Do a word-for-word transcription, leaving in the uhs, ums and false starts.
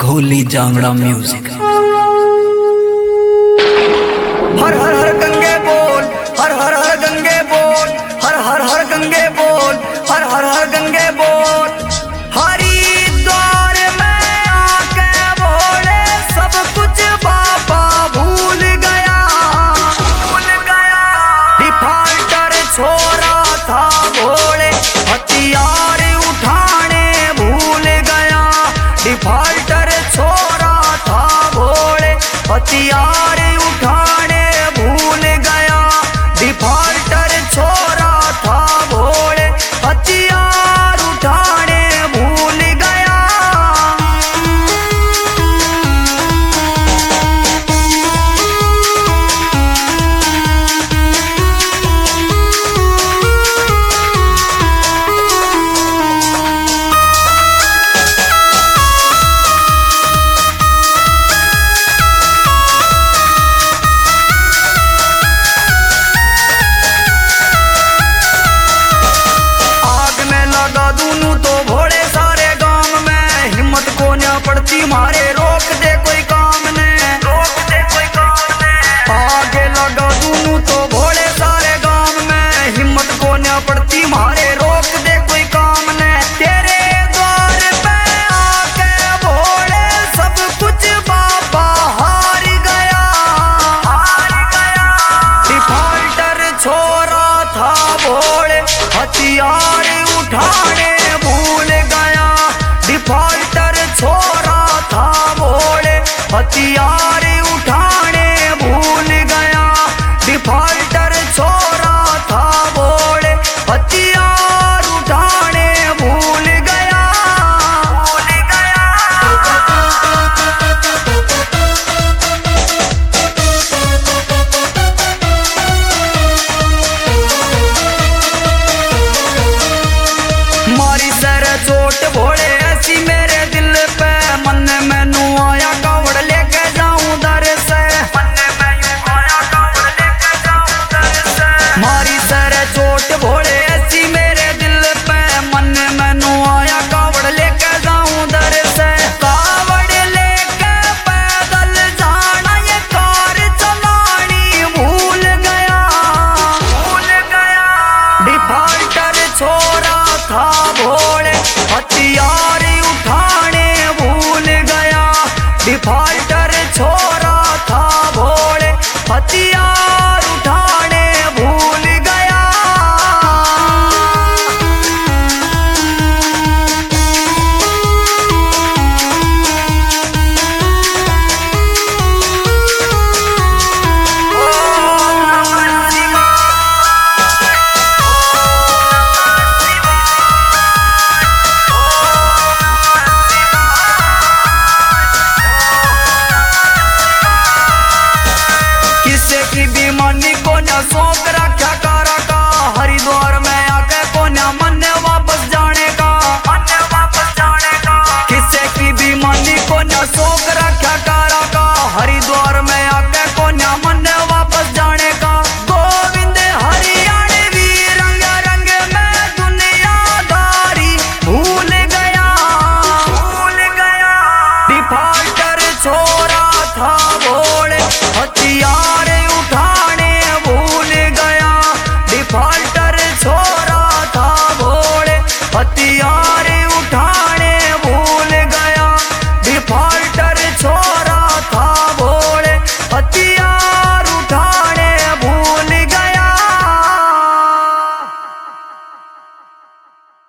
Holi Jangra music. हर हर हर गंगे बोल, हर हर हर गंगे बोल, हर हर हर गंगे बोल, हर हर हर गंगे बोल। हरिद्वार में आके बोले सब कुछ बाबा भूल गया, भूल गया। डिफाल्टर छोरा था भोले, हथियार उठाने भूल गया। डिफाल्टर छोरा था भोले, हथियार उठाने भूल गया। डिफाल्टर छोरा था भोले, हथियार उठाने भूल गया। दूनू तो भोले सारे गांव में, हिम्मत को न पड़ती मारे रोक दे कोई काम ने, रोक दे कोई काम ने। आगे लगा दूनू तो भोले सारे गांव में, हिम्मत को न पड़ती मारे रोक दे कोई काम ने। तेरे द्वार पे आके भोले सब कुछ बाबा हार गया, हार गया। डिफाल्टर छोरा था भोले, हथियार उठाने भूल गया। डिफाल्टर छोरा था भोले, हथियार उठाने भूल गया। डिफाल्टर छोरा था भोले, हथियार उठाने भूल गया, भूल गया। मारी सर चोट भोले ऐसी मेरे दिल पे, मन मैनू आया कावड़ लेके जाऊं दर से, मन मैनू आया कावड़ लेके जाऊं दर से। मारी सर चोट भोले ऐसी मेरे दिल पे, मन मैनू आया कावड़ लेके जाऊं दर से। कावड़ लेके पैदल जाना ये कार चलानी भूल गया, भूल गया। डिफाल्टर छोरा था भोले, हथियार उठाने भूल गया। डिफाल्टर छोरा था भोले, हथियार उठाने भूल गया। किसे की बेईमानी को न शौक रखा कारा का, हरिद्वार में आके को न मन वापस जाने का, मन वापस जाने का। किसे की बेईमानी को न शौक रखा कारा का, हरिद्वार में आके को न मन वापस जाने का। गोविंद हरियाणवी रंग रंग में दुनियादारी भूल गया, भूल गया। डिफाल्टर छोरा था भोले, हथियार उठाने भूल गया। डिफाल्टर छोरा था भोले, हथियार उठाने भूल गया। डिफाल्टर छोरा